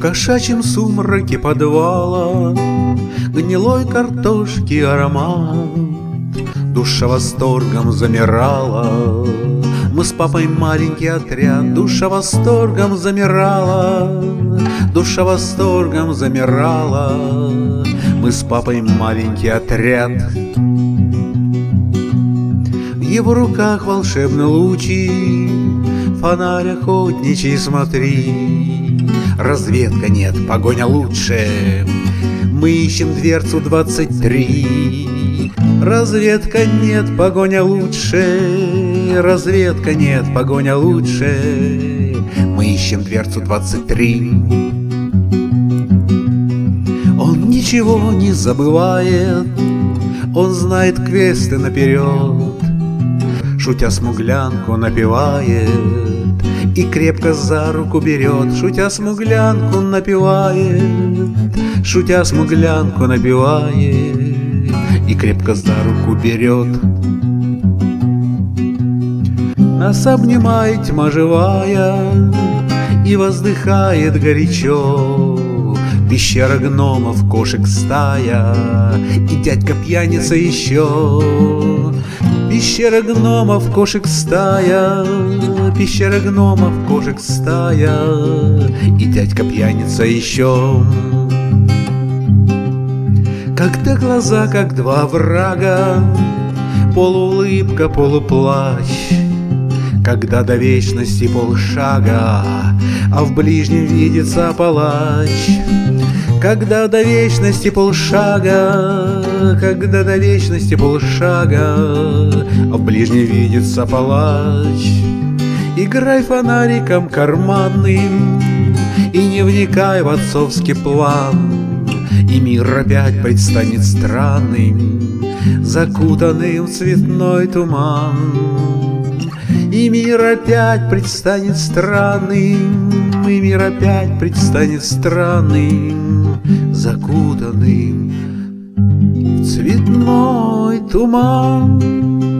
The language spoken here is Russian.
кошачьем сумраке подвала гнилой картошки аромат. Душа восторгом замирала. Мы с папой маленький отряд. Душа восторгом замирала. Душа восторгом замирала. Мы с папой маленький отряд. В его руках волшебные лучи, фонарь охотничий, смотри. Разведка нет, погоня лучше. Мы ищем дверцу 23. Разведка нет, погоня лучше. Разведка нет, погоня лучше. Мы ищем дверцу 23. Он ничего не забывает. Он знает квесты наперед. Шутя смуглянку напевает и крепко за руку берет. Шутя смуглянку напевает, шутя смуглянку напевает и крепко за руку берет. Нас обнимает тьма живая и воздыхает горячо. Пещера гномов, кошек стая и дядька пьяница еще. Пещера гномов, кошек стая, пещера гномов, кошек стая и дядька пьяница еще. Когда глаза, как два врага, полуулыбка, полуплач, когда до вечности полшага, а в ближнем видится палач. Когда до вечности полшага, когда до вечности полшага, а в ближнем видится палач. Играй фонариком карманным и не вникай в отцовский план, и мир опять предстанет странным, закутанным в цветной туман. И мир опять предстанет странным, и мир опять предстанет странным, закутанным в цветной туман.